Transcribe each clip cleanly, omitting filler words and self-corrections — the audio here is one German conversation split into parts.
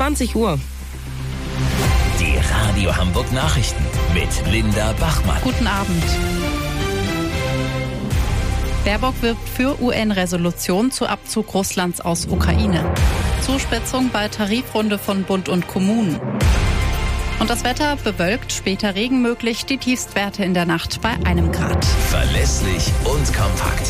20 Uhr. Die Radio Hamburg Nachrichten mit Linda Bachmann. Guten Abend. Baerbock wirbt für UN-Resolution zu Abzug Russlands aus Ukraine. Zuspitzung bei Tarifrunde von Bund und Kommunen. Und das Wetter bewölkt, später Regen möglich, die Tiefstwerte in der Nacht bei 1 Grad. Verlässlich und kompakt.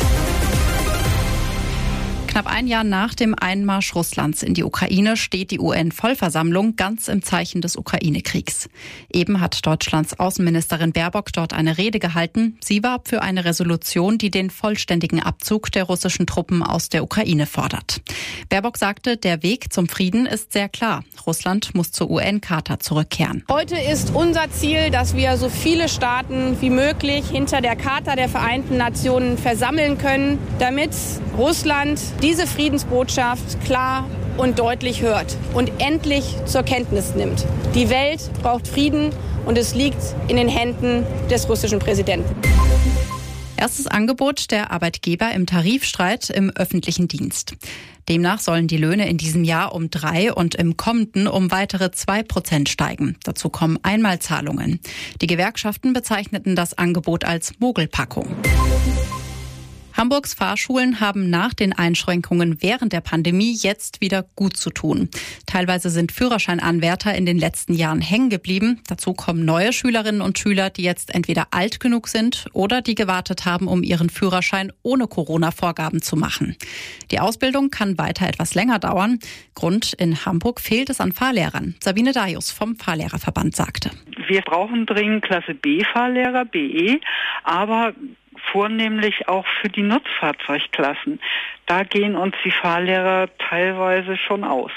Knapp ein Jahr nach dem Einmarsch Russlands in die Ukraine steht die UN-Vollversammlung ganz im Zeichen des Ukraine-Kriegs. Eben hat Deutschlands Außenministerin Baerbock dort eine Rede gehalten. Sie warb für eine Resolution, die den vollständigen Abzug der russischen Truppen aus der Ukraine fordert. Baerbock sagte, der Weg zum Frieden ist sehr klar. Russland muss zur UN-Charta zurückkehren. Heute ist unser Ziel, dass wir so viele Staaten wie möglich hinter der Charta der Vereinten Nationen versammeln können, damit Russland diese Friedensbotschaft klar und deutlich hört und endlich zur Kenntnis nimmt. Die Welt braucht Frieden und es liegt in den Händen des russischen Präsidenten. Erstes Angebot der Arbeitgeber im Tarifstreit im öffentlichen Dienst. Demnach sollen die Löhne in diesem Jahr um 3% und im kommenden um weitere 2% steigen. Dazu kommen Einmalzahlungen. Die Gewerkschaften bezeichneten das Angebot als Mogelpackung. Hamburgs Fahrschulen haben nach den Einschränkungen während der Pandemie jetzt wieder gut zu tun. Teilweise sind Führerscheinanwärter in den letzten Jahren hängen geblieben. Dazu kommen neue Schülerinnen und Schüler, die jetzt entweder alt genug sind oder die gewartet haben, um ihren Führerschein ohne Corona-Vorgaben zu machen. Die Ausbildung kann weiter etwas länger dauern. Grund: in Hamburg fehlt es an Fahrlehrern. Sabine Dajus vom Fahrlehrerverband sagte: Wir brauchen dringend Klasse B-Fahrlehrer, BE, aber vornehmlich auch für die Nutzfahrzeugklassen. Da gehen uns die Fahrlehrer teilweise schon aus.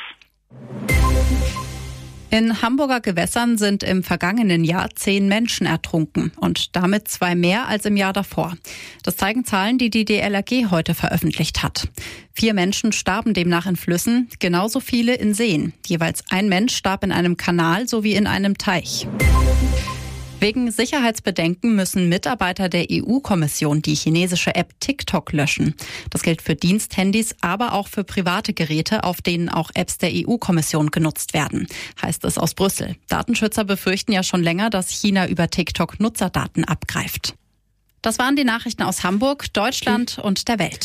In Hamburger Gewässern sind im vergangenen Jahr 10 Menschen ertrunken und damit 2 mehr als im Jahr davor. Das zeigen Zahlen, die die DLRG heute veröffentlicht hat. 4 Menschen starben demnach in Flüssen, genauso viele in Seen. Jeweils ein Mensch starb in einem Kanal sowie in einem Teich. Wegen Sicherheitsbedenken müssen Mitarbeiter der EU-Kommission die chinesische App TikTok löschen. Das gilt für Diensthandys, aber auch für private Geräte, auf denen auch Apps der EU-Kommission genutzt werden, heißt es aus Brüssel. Datenschützer befürchten ja schon länger, dass China über TikTok Nutzerdaten abgreift. Das waren die Nachrichten aus Hamburg, Deutschland und der Welt.